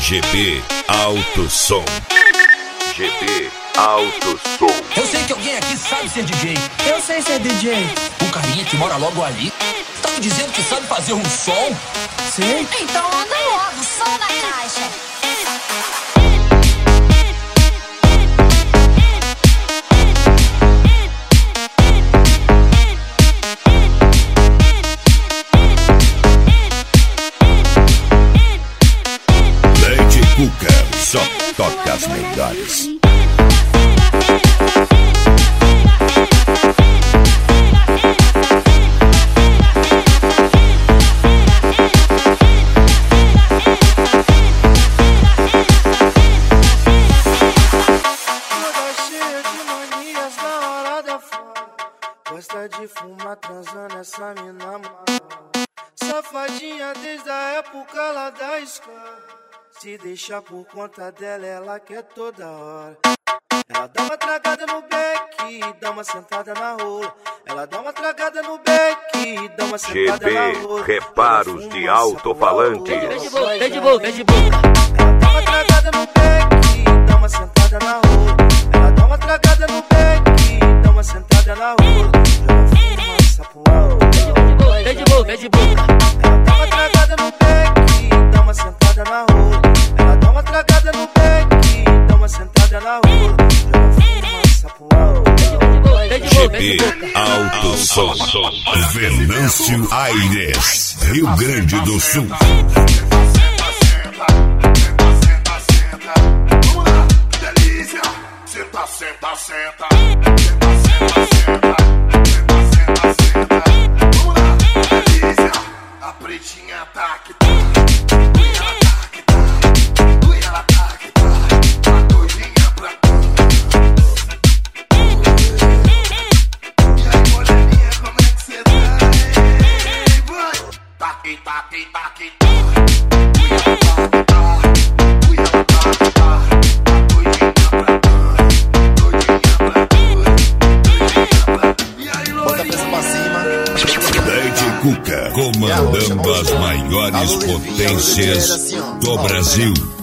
GB Alto Som. GB Alto Som. Eu sei que alguém aqui sabe ser DJ. Eu sei ser DJ. O carinha que mora logo ali tá me dizendo que sabe fazer um som? Sim. Então anda logo, som na caixa. Só toca as melhores. Toda cheia de manias na hora da fora. Gosta de fumar transando essa mina mala. Safadinha desde a época lá da escola. Se deixar por conta dela, ela quer toda hora. Ela dá uma tragada no beck, dá uma sentada na rola. Ela dá uma tragada no beck, dá uma sentada na rola. Reparos de alto-falante. Vem de boca, vem de boca, vem de boca. Ela dá uma tragada no beck, dá uma sentada na rola. Ela dá uma tragada no beck, dá uma sentada na rola. Joga fumaça pro alto. Vem de boca, vem de boca. Ela dá uma tragada no beck, dá uma sentada na rola. Ela dá uma tragada no beck, dá uma sentada na rola. Joga fumaça pro alto. GB Alto Som. Venâncio Aires, Rio Grande do Sul. Senta, senta, senta. Vamos lá, delícia. A pretinha tá que tá. Ela tá que tá. Ela tá que tá. A doidinha pra cá. E aí, moreninha, como é que cê tá? Ei, vai. Tá que tá, que tá, que tá. Ela tá que tá. Ela tá que tá. A doidinha pra cá. Lady Cuca, comandando as maiores potências do Brasil.